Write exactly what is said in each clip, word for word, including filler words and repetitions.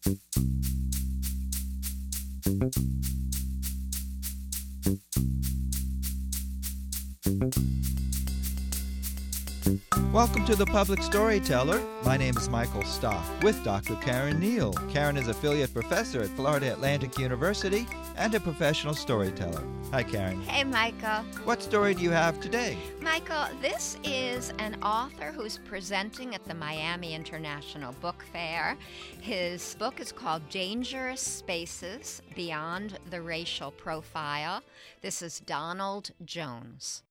Welcome to The Public Storyteller. My name is Michael Stock with Doctor Karen Neal. Karen is affiliate professor at Florida Atlantic University and a professional storyteller. Hi, Karen. Hey, Michael. What story do you have today? Michael, this is an author who's presenting at the Miami International Book Fair. His book is called Dangerous Spaces Beyond the Racial Profile. This is Donald Jones.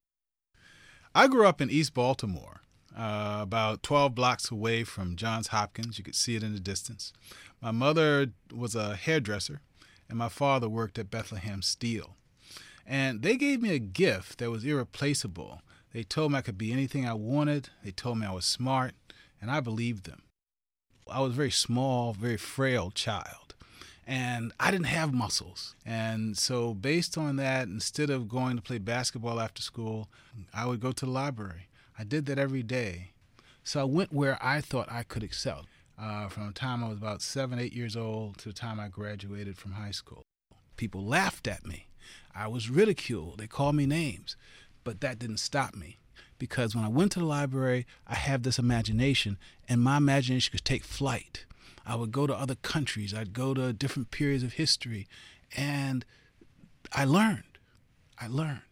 I grew up in East Baltimore, uh, about twelve blocks away from Johns Hopkins. You could see it in the distance. My mother was a hairdresser, and my father worked at Bethlehem Steel. And they gave me a gift that was irreplaceable. They told me I could be anything I wanted. They told me I was smart, and I believed them. I was a very small, very frail child, and I didn't have muscles. And so based on that, instead of going to play basketball after school, I would go to the library. I did that every day. So I went where I thought I could excel. Uh, from the time I was about seven, eight years old to the time I graduated from high school. People laughed at me. I was ridiculed. They called me names. But that didn't stop me, because when I went to the library, I had this imagination, and my imagination could take flight. I would go to other countries. I'd go to different periods of history, and I learned. I learned.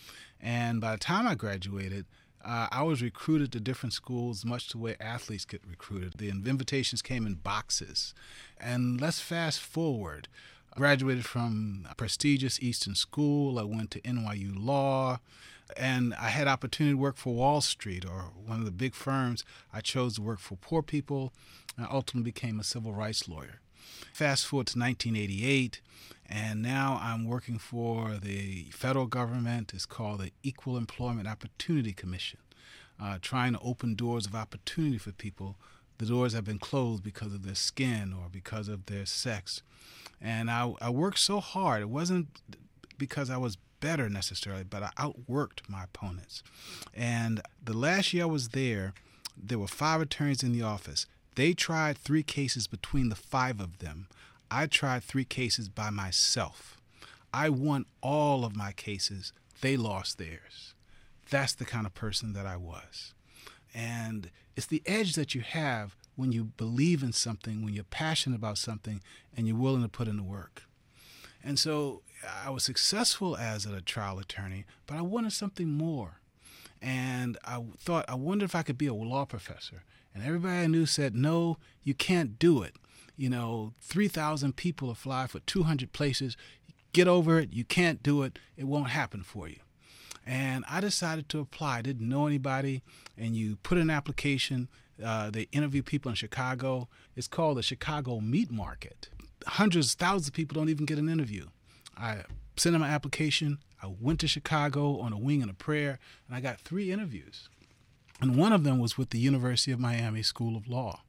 And by the time I graduated, Uh, I was recruited to different schools, much the way athletes get recruited. The invitations came in boxes. And let's fast forward. I graduated from a prestigious Eastern school. I went to N Y U Law. And I had opportunity to work for Wall Street, or one of the big firms. I chose to work for poor people, and I ultimately became a civil rights lawyer. Fast forward to nineteen eighty-eight, and now I'm working for the federal government. It's called the Equal Employment Opportunity Commission, uh, trying to open doors of opportunity for people. The doors have been closed because of their skin or because of their sex. And I, I worked so hard. It wasn't because I was better necessarily, but I outworked my opponents. And the last year I was there, there were five attorneys in the office. They tried three cases between the five of them. I tried three cases by myself. I won all of my cases. They lost theirs. That's the kind of person that I was. And it's the edge that you have when you believe in something, when you're passionate about something, and you're willing to put in the work. And so I was successful as a trial attorney, but I wanted something more. And I thought, I wondered if I could be a law professor. And everybody I knew said, no, you can't do it. You know, three thousand people apply for two hundred places. Get over it. You can't do it. It won't happen for you. And I decided to apply. I didn't know anybody. And you put in an application. Uh, they interview people in Chicago. It's called the Chicago Meat Market. Hundreds, thousands of people don't even get an interview. I sent in my application. I went to Chicago on a wing and a prayer, and I got three interviews. And one of them was with the University of Miami School of Law.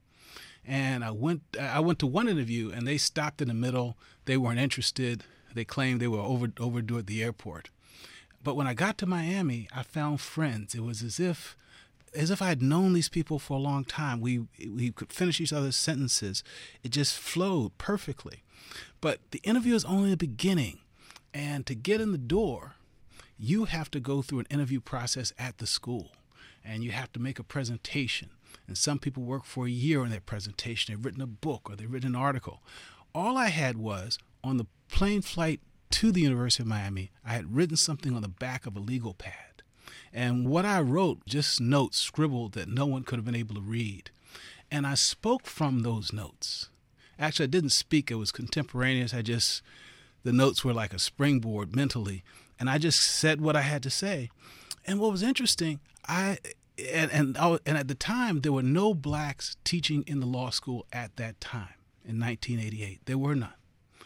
And I went I went to one interview, and they stopped in the middle. They weren't interested. They claimed they were over overdue at the airport. But when I got to Miami, I found friends. It was as if as if I had known these people for a long time. We we could finish each other's sentences. It just flowed perfectly. But the interview is only the beginning. And to get in the door, you have to go through an interview process at the school. And you have to make a presentation. And some people work for a year on their presentation. They've written a book or they've written an article. All I had was, on the plane flight to the University of Miami, I had written something on the back of a legal pad. And what I wrote, just notes scribbled that no one could have been able to read. And I spoke from those notes. Actually, I didn't speak. It was contemporaneous. I just, the notes were like a springboard mentally. And I just said what I had to say. And what was interesting, I and and, I, and at the time, there were no blacks teaching in the law school at that time in nineteen eighty-eight. There were none.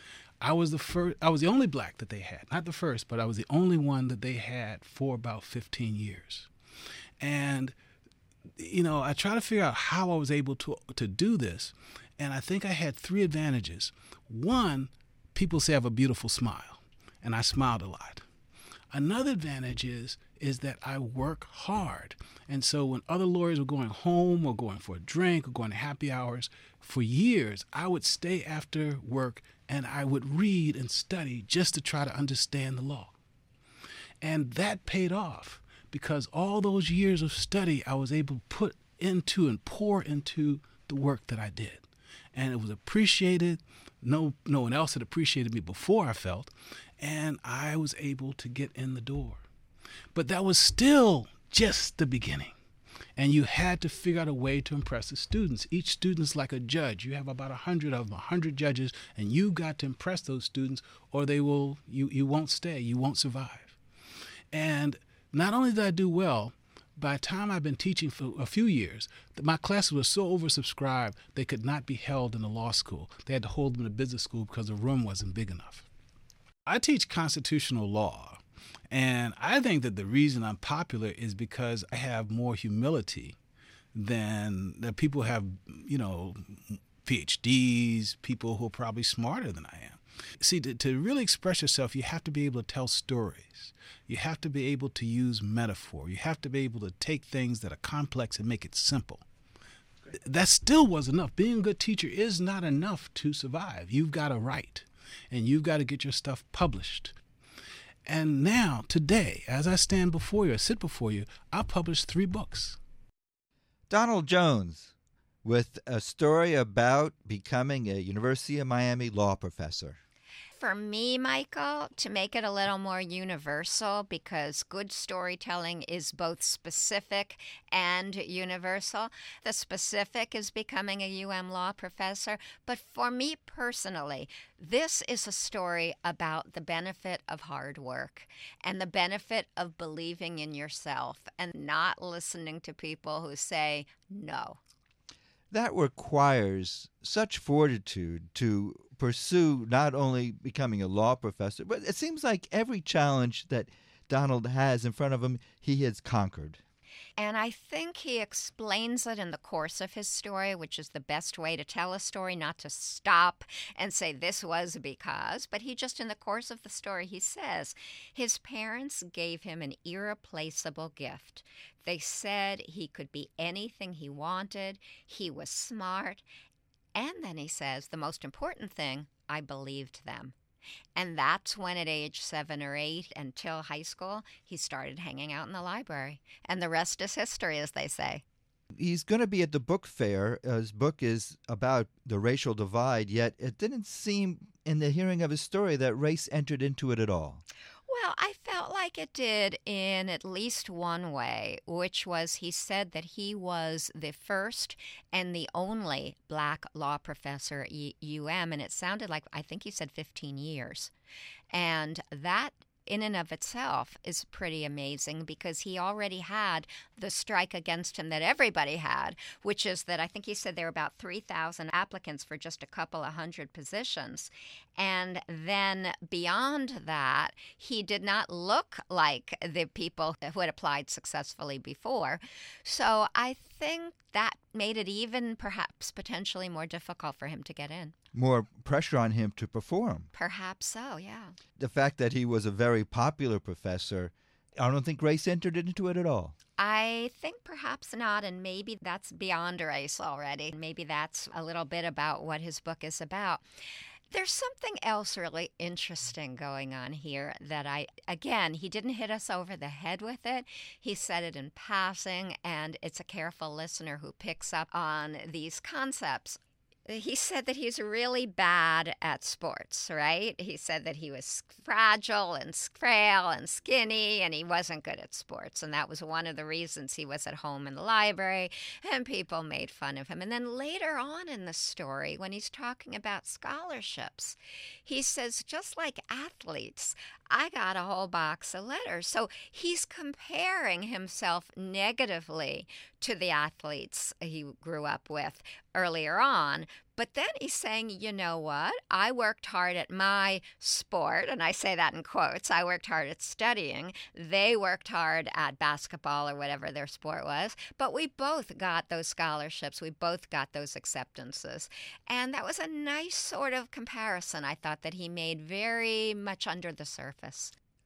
I was the first. I was the only black that they had. Not the first, but I was the only one that they had for about fifteen years. And you know, I try to figure out how I was able to to do this, and I think I had three advantages. One, people say I have a beautiful smile, and I smiled a lot. Another advantage is is that I work hard. And so when other lawyers were going home or going for a drink or going to happy hours, for years I would stay after work and I would read and study just to try to understand the law. And that paid off because all those years of study I was able to put into and pour into the work that I did. And it was appreciated. No, no one else had appreciated me before, I felt, and I was able to get in the door. But that was still just the beginning. And you had to figure out a way to impress the students. Each student's like a judge. You have about a hundred of them, a hundred judges, and you got to impress those students, or they will you you won't stay, you won't survive. And not only did I do well, by the time I've been teaching for a few years, my classes were so oversubscribed they could not be held in the law school. They had to hold them in a business school because the room wasn't big enough. I teach constitutional law, and I think that the reason I'm popular is because I have more humility than the people who have, you know, P H Ds, people who are probably smarter than I am. See, to, to really express yourself, you have to be able to tell stories. You have to be able to use metaphor. You have to be able to take things that are complex and make it simple. That still wasn't enough. Being a good teacher is not enough to survive. You've got to write, and you've got to get your stuff published. And now, today, as I stand before you, I sit before you, I published three books. Donald Jones, with a story about becoming a University of Miami law professor. For me, Michael, to make it a little more universal, because good storytelling is both specific and universal. The specific is becoming a U M law professor. But for me personally, this is a story about the benefit of hard work and the benefit of believing in yourself and not listening to people who say no. That requires such fortitude to pursue not only becoming a law professor, but it seems like every challenge that Donald has in front of him, he has conquered. And I think he explains it in the course of his story, which is the best way to tell a story, not to stop and say this was because, but he just in the course of the story, he says his parents gave him an irreplaceable gift. They said he could be anything he wanted. He was smart. And then he says, the most important thing, I believed them. And that's when at age seven or eight until high school, he started hanging out in the library. And the rest is history, as they say. He's going to be at the book fair. His book is about the racial divide, yet it didn't seem in the hearing of his story that race entered into it at all. Well, I felt like it did in at least one way, which was he said that he was the first and the only black law professor at U M, and it sounded like, I think he said fifteen years. And that in and of itself is pretty amazing because he already had the strike against him that everybody had, which is that I think he said there were about three thousand applicants for just a couple of hundred positions. And then beyond that, he did not look like the people who had applied successfully before. So I think that made it even perhaps potentially more difficult for him to get in. More pressure on him to perform. Perhaps so, yeah. The fact that he was a very popular professor, I don't think race entered into it at all. I think perhaps not, and maybe that's beyond race already. Maybe that's a little bit about what his book is about. There's something else really interesting going on here that I, again, he didn't hit us over the head with it. He said it in passing, and it's a careful listener who picks up on these concepts. He said that he's really bad at sports, right? He said that he was fragile and frail and skinny, and he wasn't good at sports. And that was one of the reasons he was at home in the library, and people made fun of him. And then later on in the story, when he's talking about scholarships, he says, just like athletes, I got a whole box of letters. So he's comparing himself negatively to the athletes he grew up with earlier on. But then he's saying, you know what? I worked hard at my sport, and I say that in quotes. I worked hard at studying. They worked hard at basketball or whatever their sport was. But we both got those scholarships. We both got those acceptances. And that was a nice sort of comparison, I thought, that he made very much under the surface.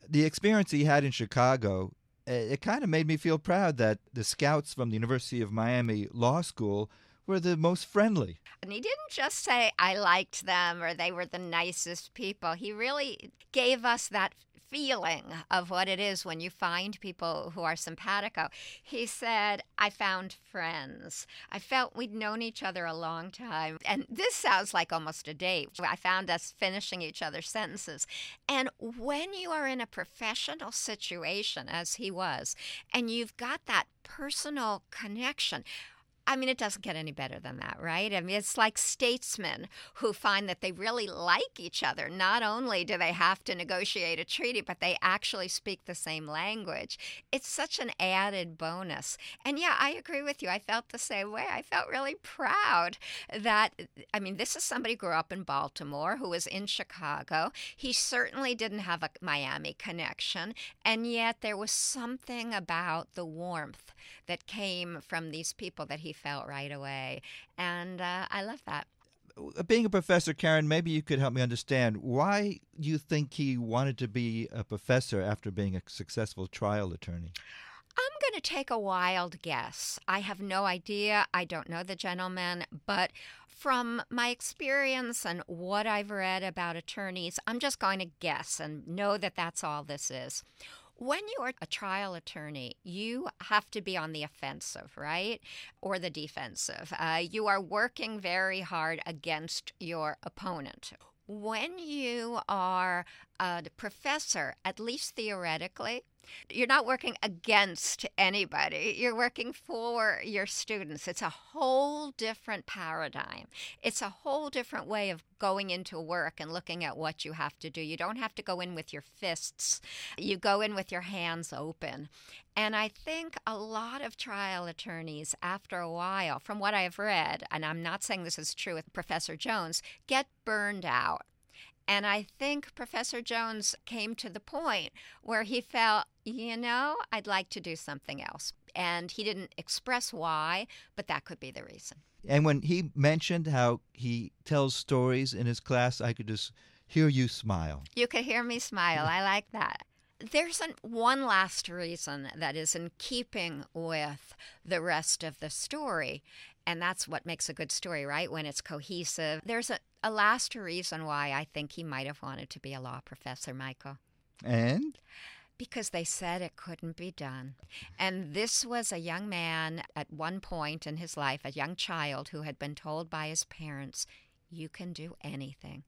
The experience he had in Chicago, it kind of made me feel proud that the scouts from the University of Miami Law School were the most friendly. And he didn't just say, I liked them or they were the nicest people. He really gave us that feeling of what it is when you find people who are simpatico. He said, I found friends. I felt we'd known each other a long time. And this sounds like almost a date. I found us finishing each other's sentences. And when you are in a professional situation, as he was, and you've got that personal connection, I mean, it doesn't get any better than that, right? I mean, it's like statesmen who find that they really like each other. Not only do they have to negotiate a treaty, but they actually speak the same language. It's such an added bonus. And yeah, I agree with you. I felt the same way. I felt really proud that, I mean, this is somebody who grew up in Baltimore, who was in Chicago. He certainly didn't have a Miami connection, and yet there was something about the warmth that came from these people that he felt right away. And uh, I love that. Being a professor, Karen, maybe you could help me understand why you think he wanted to be a professor after being a successful trial attorney. I'm going to take a wild guess. I have no idea. I don't know the gentleman, but from my experience and what I've read about attorneys, I'm just going to guess and know that that's all this is. When you are a trial attorney, you have to be on the offensive, right? Or the defensive. Uh, you are working very hard against your opponent. When you are a professor, at least theoretically, you're not working against anybody. You're working for your students. It's a whole different paradigm. It's a whole different way of going into work and looking at what you have to do. You don't have to go in with your fists. You go in with your hands open. And I think a lot of trial attorneys, after a while, from what I've read, and I'm not saying this is true with Professor Jones, get burned out. And I think Professor Jones came to the point where he felt, you know, I'd like to do something else. And he didn't express why, but that could be the reason. And when he mentioned how he tells stories in his class, I could just hear you smile. You could hear me smile. I like that. There's an, one last reason that is in keeping with the rest of the story, and that's what makes a good story, right? When it's cohesive. There's a, a last reason why I think he might have wanted to be a law professor, Michael. And? Because they said it couldn't be done. And this was a young man at one point in his life, a young child who had been told by his parents, you can do anything.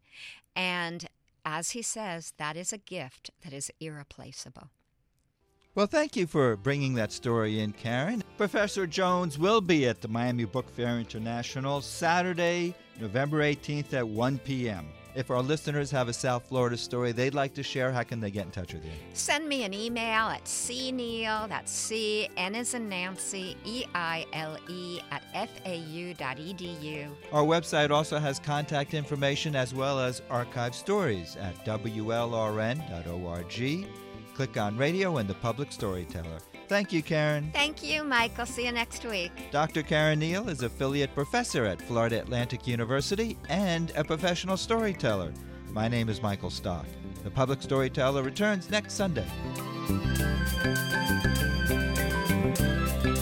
And as he says, that is a gift that is irreplaceable. Well, thank you for bringing that story in, Karen. Professor Jones will be at the Miami Book Fair International Saturday, November eighteenth at one p.m. If our listeners have a South Florida story they'd like to share, how can they get in touch with you? Send me an email at cneil, that's C, N as in Nancy, E I L E, at F A U dot E D U. Our website also has contact information as well as archived stories at W L R N dot org. Click on Radio and the Public Storyteller. Thank you, Karen. Thank you, Michael. See you next week. Doctor Karen Neal is affiliate professor at Florida Atlantic University and a professional storyteller. My name is Michael Stock. The Public Storyteller returns next Sunday.